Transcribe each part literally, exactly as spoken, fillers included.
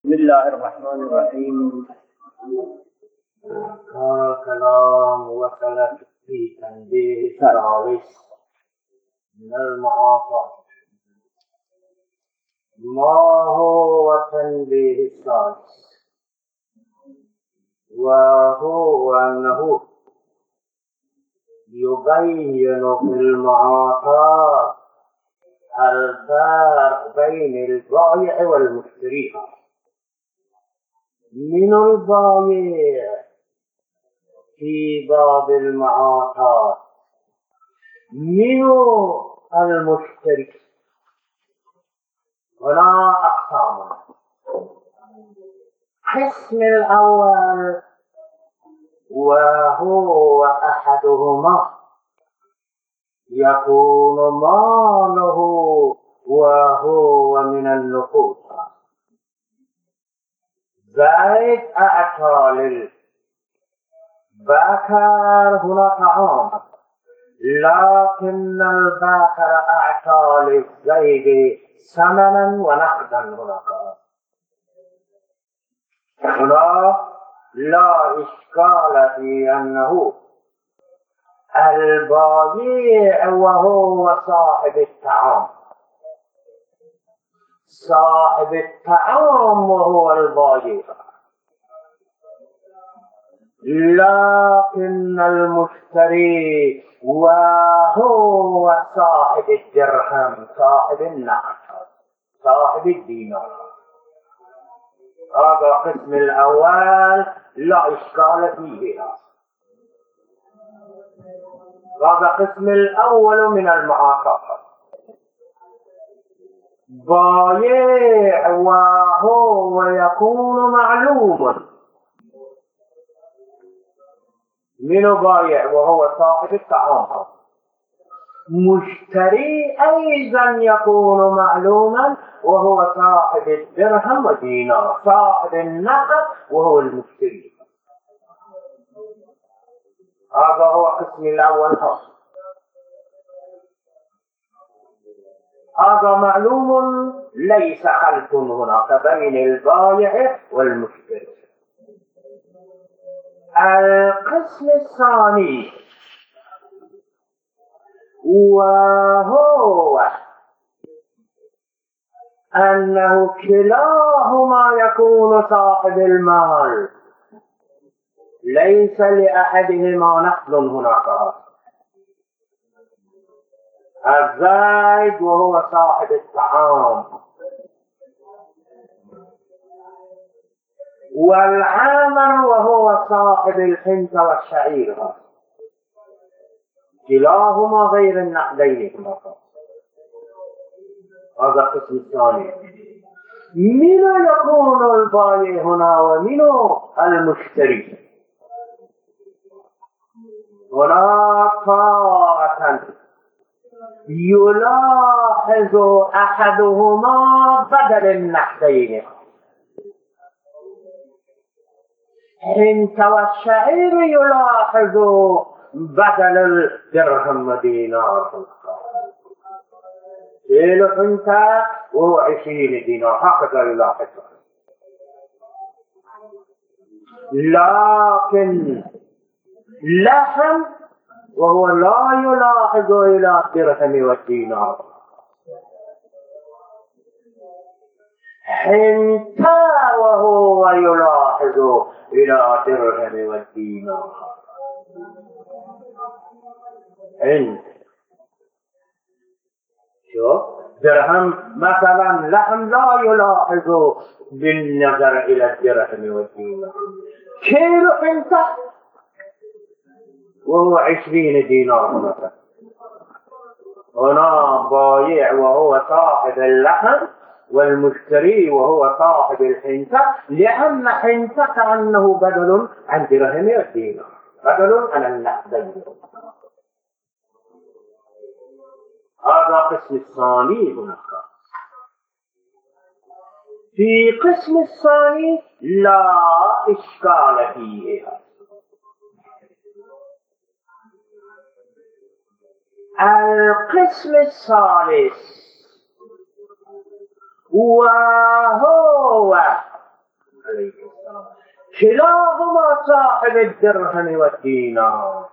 بسم الله الرحمن الرحيم. كان كلام وصلت في تنبيه الثالث من المعاصي. ما هو تنبيه الثالث؟ وهو أنه يبين في المعاصي الفرق بين البائع والمشتري. من البائع في باب المعاصي، من المشتري. هنا أقسام. القسم الأول وهو أحدهما يكون ماله وهو من النقود. زيد أعطى للبكر هنا طعام، لكن البكر أعطى للزيد ثمنا ونقدا. هناك هنا لا إشكال في أنه البائع وهو صاحب الطعام، صاحب الطعام وهو البائع، لكن المشتري وهو صاحب الدرهم، صاحب النقد، صاحب الدينار. هذا القسم الأول لا إشكال فيه. هذا القسم الأول من المعاصي. بائع وهو يكون معلوما. من بائع وهو صاحب الطعام. مشتري أيضا يكون معلوما وهو صاحب الدرهم والدينار، صاحب النقد وهو المشتري. هذا هو القسم الأول. هذا معلوم، ليس خلط هناك بين البائع والمشتري. القسم الثاني وهو أنه كلاهما يكون صاحب المال، ليس لأحدهما نقد. هناك الزيد وهو صاحب الطعام، والعامر وهو صاحب الحنطة والشعير، كلاهما غير النقدين. هذا القسم الثاني. من يكون البائع هنا ومن المشتري؟ هنا طاعة يلاحظ أحدهما بدل النقدين. حنطة والشعير يلاحظ بدل الدرهم ودينار. كيلو حنطة وهو عشرين دينار، هكذا يلاحظ. لكن لحم وهو لا يلاحظ إلى الدرهم والدينار. حنطة وهو يلاحظ إلى الدرهم والدينار. حنطة شوف، درهم مثلا لحم لا يلاحظ بالنظر إلى الدرهم والدينار. كيلو حنطة وهو عشرين دينار. مثلا هنا بائع وهو صاحب اللحم، والمشتري وهو صاحب الحنطة، لأن حنطة كأنه بدل عن درهم ودينار، بدل عن النقدين. هذا قسم الثاني. هناك في قسم الثاني لا إشكال فيه. القسم الثالث وهو عليه السلام كلاهما صاحب الدرهم والدينار،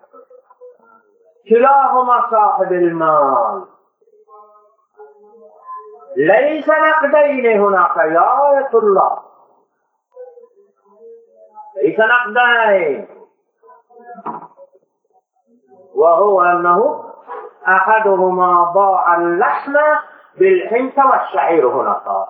كلاهما صاحب المال، ليس نقدين هناك يا آية الله، ليس نقدين، وهو أنه أحدهما باع اللحم بالحنطة والشعير هناك،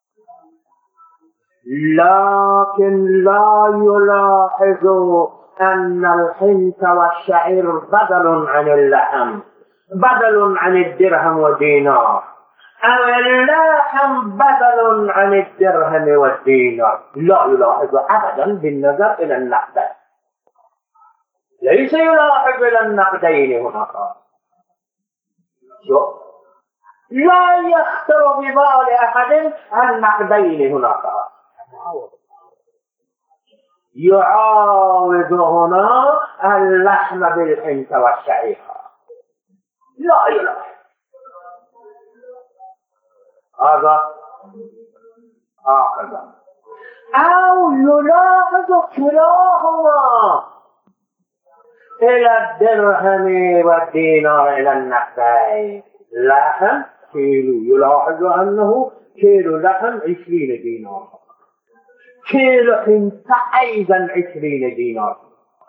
لكن لا يلاحظ أن الحنطة والشعير بدل عن اللحم، بدل عن الدرهم والدينار، أو اللحم بدل عن الدرهم والدينار، لا يلاحظ أبدا بالنظر إلى النقد، ليس يلاحظ إلى النقدين هناك. شوف، لا يخطر ببال أحد النقدين هناك، يعاوض هنا اللحم بالحنطة والشعير، لا يلاحظ هذا هكذا، أو يلاحظ كلاهما إلى الدرهم والدينار إلى النقدين، لحم كيلو، يلاحظ أنه كيلو لحم عشرين دينار، كيلو حنطة أيضا عشرين دينار،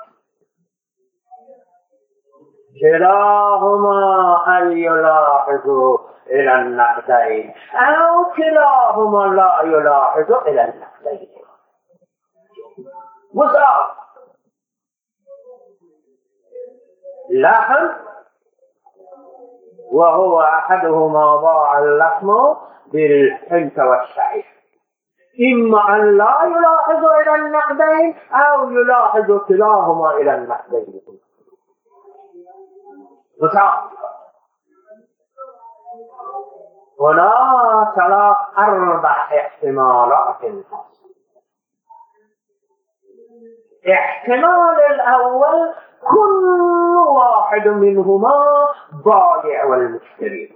كلاهما أن يلاحظ إلى النقدين، أو كلاهما لا يلاحظ إلى النقدين. مساء لحم، وهو أحدهما باع اللحم بالحنطة والشعير، إما أن لا يلاحظ إلى النقدين أو يلاحظ كلاهما إلى النقدين. مساء هنا ثلاث أربع احتمالات. احتمال الأول كل واحد منهما بائع والمشتري،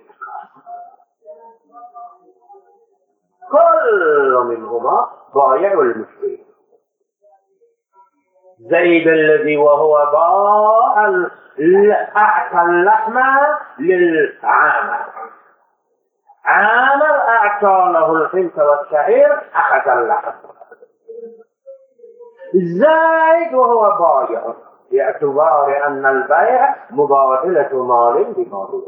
كل منهما بائع والمشتري. زيد الذي وهو باع أعطى اللحم للعامل، عامل أعطى له الحنطة والشعير أخذ اللحم. زيد وهو بائع باعتبار أن البيع مبادلة مال بمال،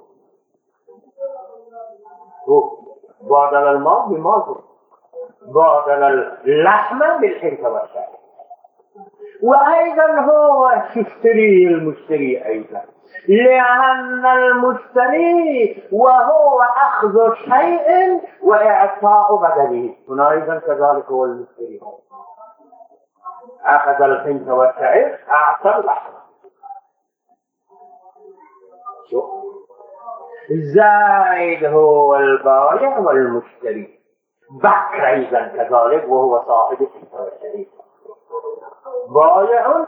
بادل المال بمال، بادل اللحم بالحنطة والشعير. وأيضا هو يشتري المشتري أيضا، لأن المشتري وهو أخذ شيء وإعطاء بدله، هنا أيضا كذلك هو المشتري أخذ الحنطة والشعير أعطى اللحم. زايد هو البائع والمشتري، بكر أيضا كذلك وهو صاحب الحنطة والشعير، بائع